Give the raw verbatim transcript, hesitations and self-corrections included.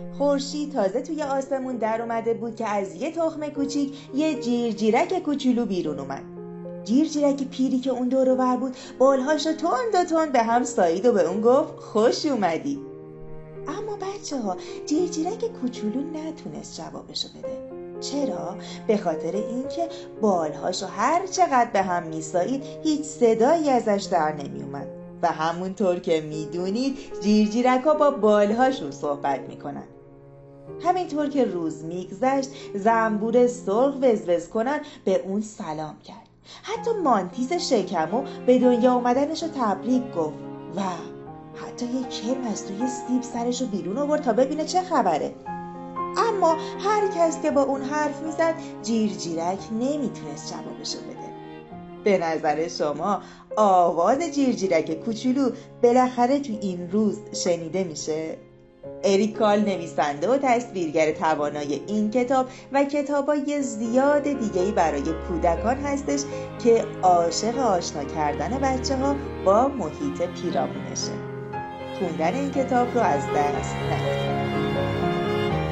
خورشید تازه توی آسمون در اومده بود که از یه تخم کوچیک یه جیرجیرک کوچولو بیرون اومد. جیرجیرک پیری که اون دور و بر بود بالهاشو تند و تند به هم سایید و به اون گفت خوش اومدی. اما بچه ها جیرجیرک کوچولو نتونست جوابشو بده. چرا؟ به خاطر اینکه بالهاشو هر چقدر به هم میسایید هیچ صدایی ازش در نمی اومد و همونطور که میدونید جیرجیرک ها با بالهاشون صحبت میکنن. همینطور که روز میگذشت زنبور سرخ وزوز کنن به اون سلام کرد. حتی مانتیس شکمو به دنیا اومدنشو تبریک گفت و حتی یک کرم از توی سیب سرشو بیرون آورد تا ببینه چه خبره. اما هر کس که با اون حرف میزد جیرجیرک نمیتونست جوابشو بده. به نظر شما آواز جیرجیرک کوچولو بالاخره تو این روز شنیده میشه؟ اریک کال نویسنده و تصویرگر توانای این کتاب و کتابای زیاد دیگه‌ای برای کودکان هستش که عاشق آشنا کردن بچه ها با محیط پیرامونشه. خوندن این کتاب رو از دست ندید.